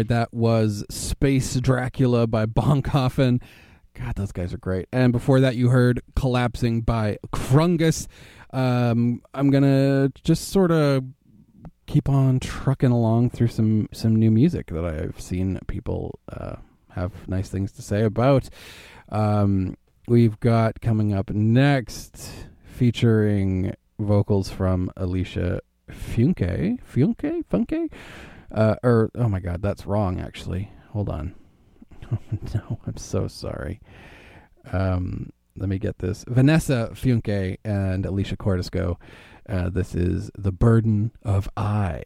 right, that was Space Dracula by Bonkoffen. God, those guys are great. And before that, you heard Collapsing by Krungus. I'm going to just sort of keep on trucking along through some new music that I've seen people have nice things to say about. We've got coming up next, featuring vocals from Alicia Funke. Oh my God, that's wrong, actually. Hold on. No, I'm so sorry. Let me get this. Vanessa Funke and Alicia Cordisco. This is The Burden of I.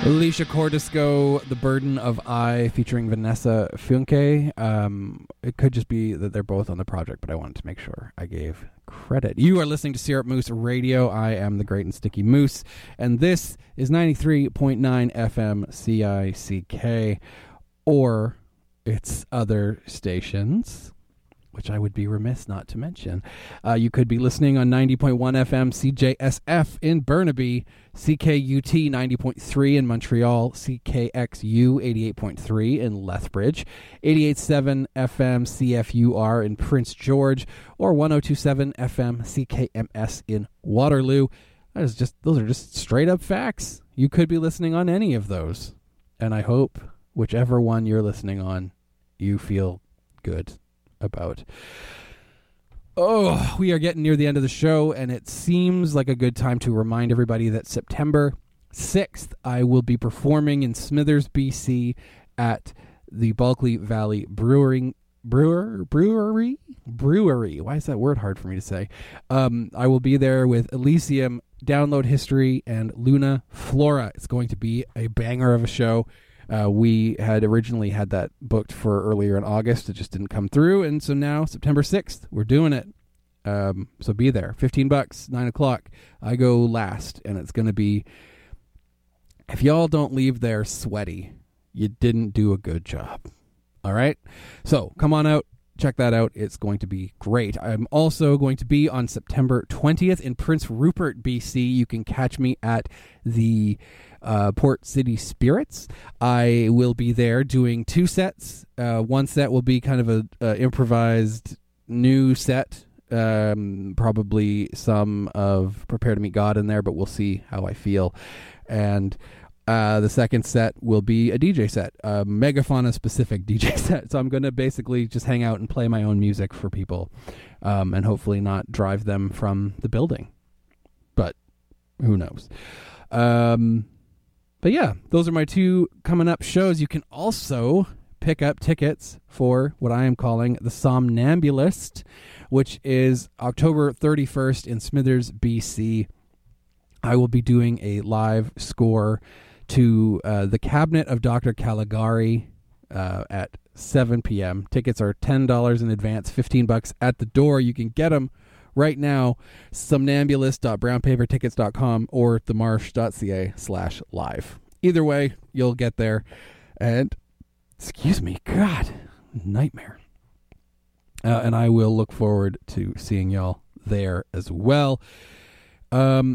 Alicia Cordisco, The Burden of I, featuring Vanessa Funke. It could just be that they're both on the project, but I wanted to make sure I gave credit. You are listening to Syrup Moose Radio. I am the Great and Sticky Moose, and this is 93.9 FM CICK, or its other stations, which I would be remiss not to mention. You could be listening on 90.1 FM CJSF in Burnaby, CKUT 90.3 in Montreal, CKXU 88.3 in Lethbridge, 88.7 FM CFUR in Prince George, or 102.7 FM CKMS in Waterloo. Those are just straight up facts. You could be listening on any of those. And I hope whichever one you're listening on, you feel good about. Oh, we are getting near the end of the show, and it seems like a good time to remind everybody that September 6th, I will be performing in Smithers, BC at the Bulkley Valley Brewery. Why is that word hard for me to say? I will be there with Elysium, Download History, and Luna Flora. It's going to be a banger of a show. We had originally had that booked for earlier in August. It just didn't come through. And so now, September 6th, we're doing it. So be there. $15, 9 o'clock. I go last. And it's going to be, if y'all don't leave there sweaty, you didn't do a good job. All right? So come on out. Check that out. It's going to be great. I'm also going to be on September 20th in Prince Rupert, BC. You can catch me at the Port City Spirits. I will be there doing 2 sets. One set will be kind of a improvised new set. Probably some of Prepare to Meet God in there, but we'll see how I feel. And the second set will be a DJ set, a Megafauna specific DJ set. So I'm going to basically just hang out and play my own music for people, and hopefully not drive them from the building. But who knows? But yeah, those are my 2 coming up shows. You can also pick up tickets for what I am calling the Somnambulist, which is October 31st in Smithers, BC. I will be doing a live score to The Cabinet of Dr. Caligari at 7 p.m. Tickets are $10 in advance, $15 at the door. You can get them right now, somnambulist.brownpapertickets.com or themarsh.ca/live. Either way, you'll get there. And, excuse me, God, nightmare. And I will look forward to seeing y'all there as well. Yeah,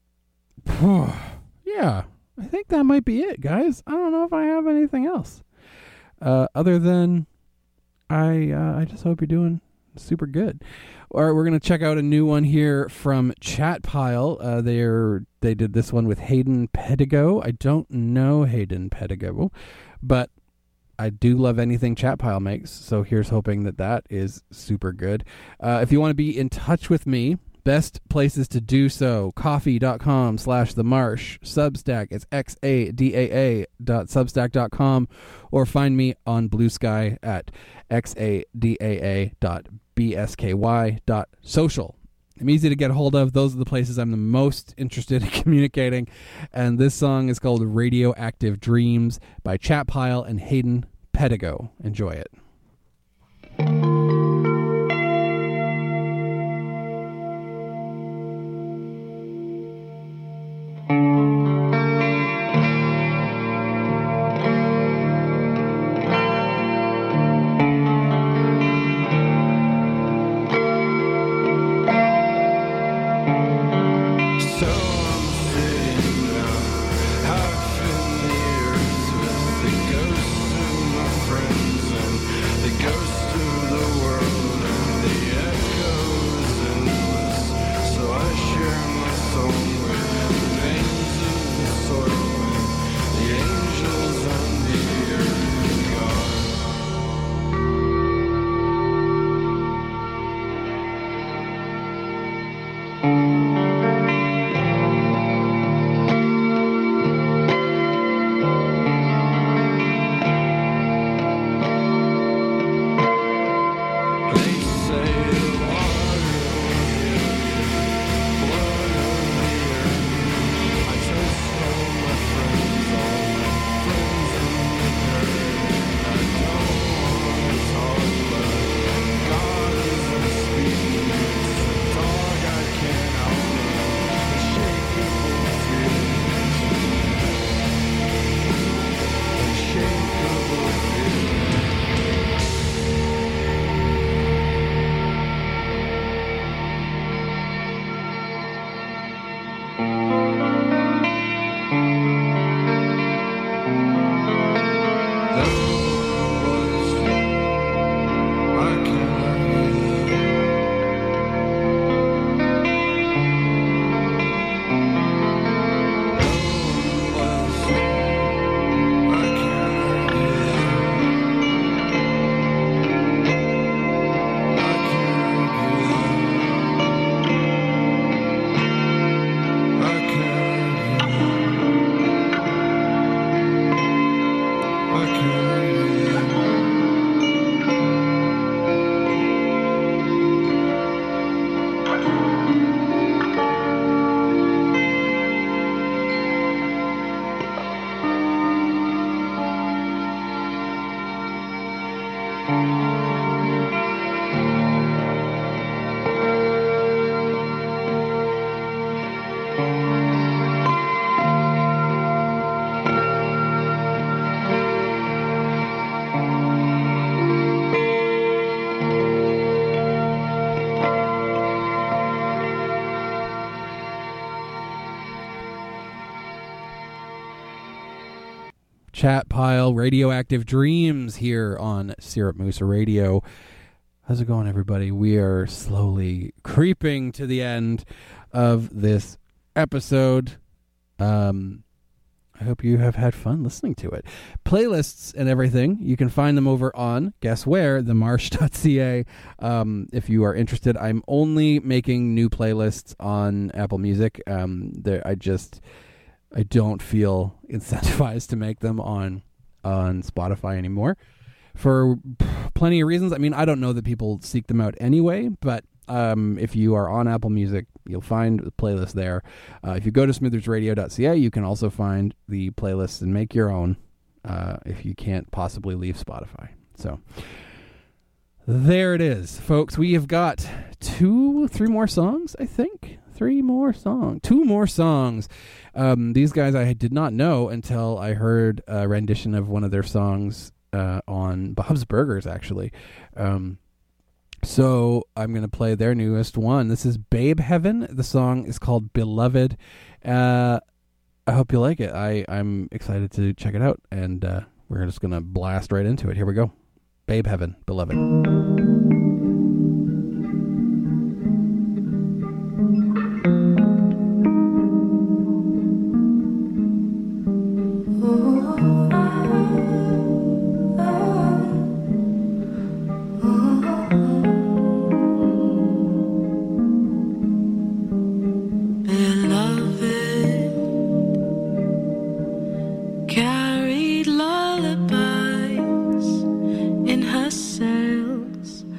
I think that might be it, guys. I don't know if I have anything else. Other than I just hope you're doing super good. All right, we're going to check out a new one here from Chatpile. They did this one with Hayden Pedigo. I don't know Hayden Pedigo, but I do love anything Chatpile makes, so here's hoping that is super good. If you want to be in touch with me, best places to do so, coffee.com/themarsh, Substack, it's xadaa.substack.com, or find me on Blue Sky at xadaa.bsky.social. I'm easy to get a hold of. Those are the places I'm the most interested in communicating. And this song is called Radioactive Dreams by Chatpile and Hayden Pedigo. Enjoy it. Half in the earth with the ghosts of my friends and Chat Pile, Radioactive Dreams here on Syrup Moose Radio. How's it going, everybody? We are slowly creeping to the end of this episode. I hope you have had fun listening to it. Playlists and everything, you can find them over on, guess where, themarsh.ca. If you are interested, I'm only making new playlists on Apple Music. I don't feel incentivized to make them on Spotify anymore for plenty of reasons. I mean, I don't know that people seek them out anyway, but if you are on Apple Music, you'll find the playlist there. If you go to smithersradio.ca, you can also find the playlist and make your own if you can't possibly leave Spotify. So there it is, folks. We have got 2 more songs, I think. 2 more songs. These guys I did not know until I heard a rendition of one of their songs on Bob's Burgers, actually. So I'm going to play their newest one. This is Babe Heaven. The song is called Beloved. I hope you like it. I'm excited to check it out, and we're just going to blast right into it. Here we go. Babe Heaven, Beloved. Carried lullabies in her sails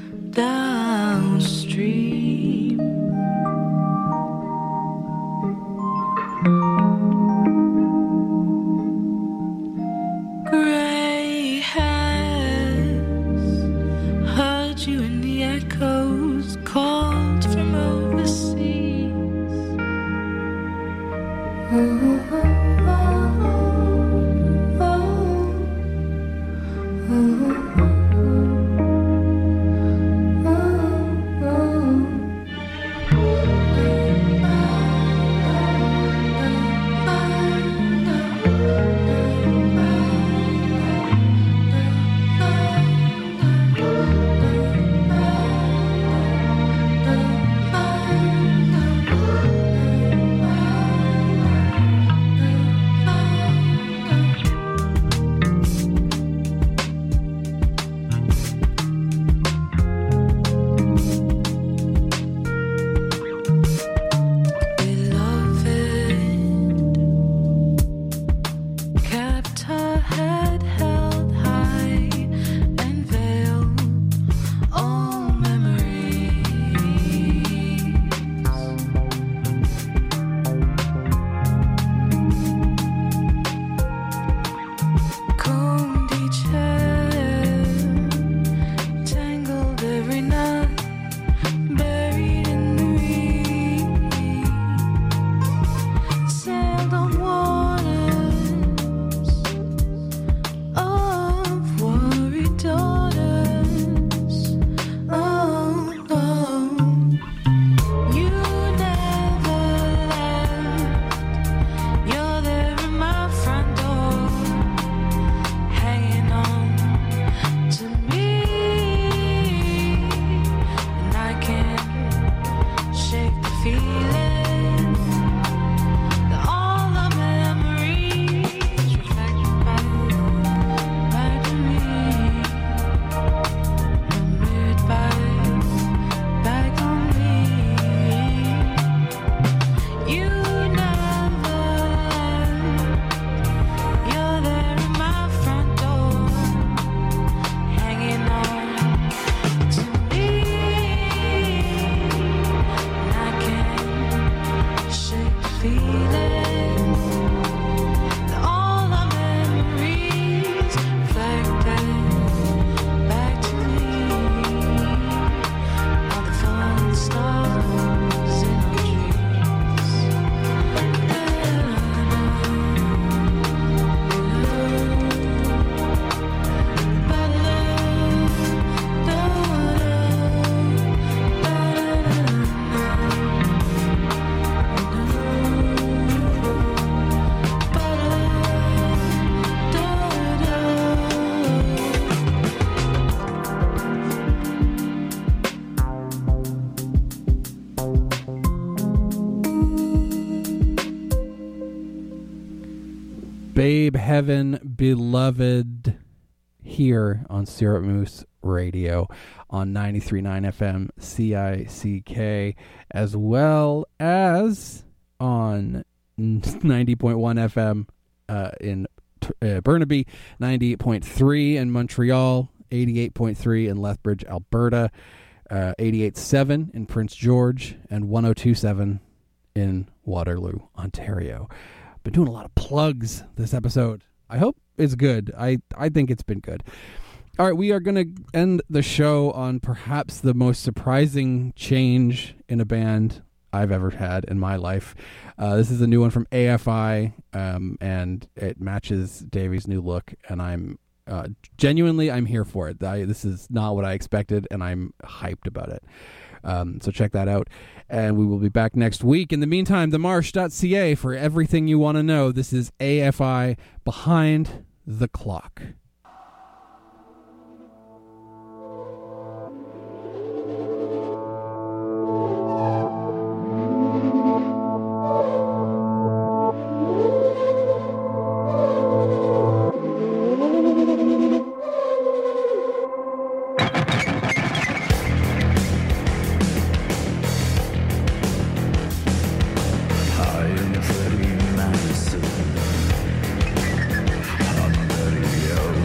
Heaven Beloved here on Syrup Moose Radio on 93.9 FM CICK, as well as on 90.1 FM in Burnaby, 98.3 in Montreal, 88.3 in Lethbridge, Alberta, 88.7 in Prince George, and 102.7 in Waterloo, Ontario. Been doing a lot of plugs this episode. I hope it's good. I think it's been good. All right, we are going to end the show on perhaps the most surprising change in a band I've ever had in my life. This is a new one from AFI, and it matches Davey's new look, and I'm genuinely, I'm here for it. This is not what I expected, and I'm hyped about it. So check that out, and we will be back next week. In the meantime, themarsh.ca for everything you want to know. This is AFI Behind the Clock. Madison, I'm ready,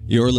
You're